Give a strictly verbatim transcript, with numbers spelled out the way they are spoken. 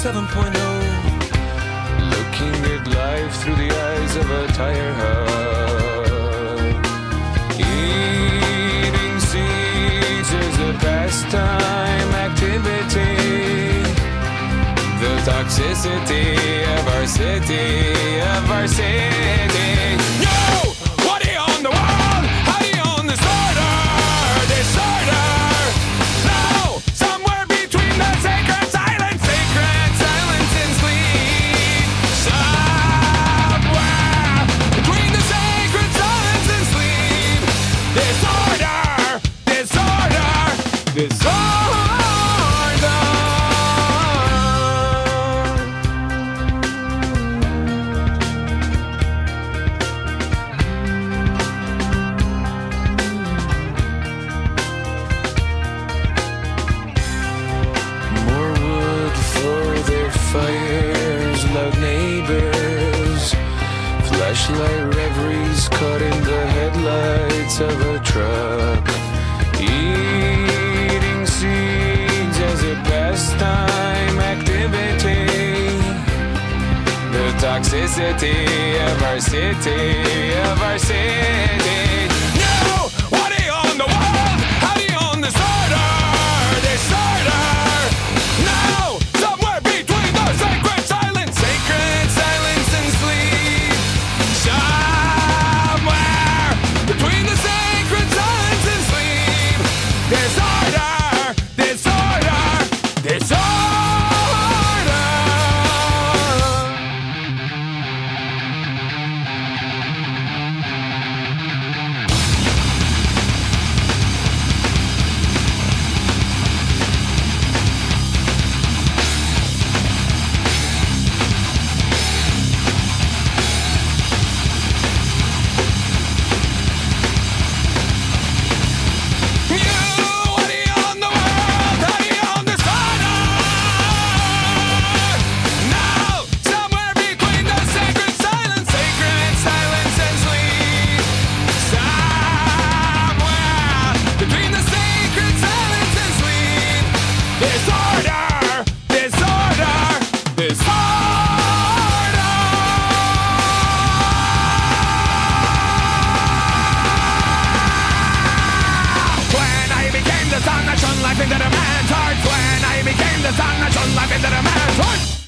seven point oh. Looking at life through the eyes of a tire hub. Eating seeds is a pastime activity. The toxicity of our city, of our city. Yo! What do you own the world? How do you own disorder? Disorder! No! Somewhere between the sacred silence, sacred silence and sleep. Somewhere between the sacred silence and sleep. Disorder! Disorder! Disorder! Fires, loud neighbors, flashlight reveries caught in the headlights of a truck. Eating seeds as a pastime activity. The toxicity of our city, of our city. No! What do you own the world? How do you own disorder? Disorder! No! Sacred silence, sacred silence and sleep. Somewhere between the sacred silence and sleep. Disorder, disorder, disorder. Life into the man's heart. When I became the sun that shone life into the man's heart.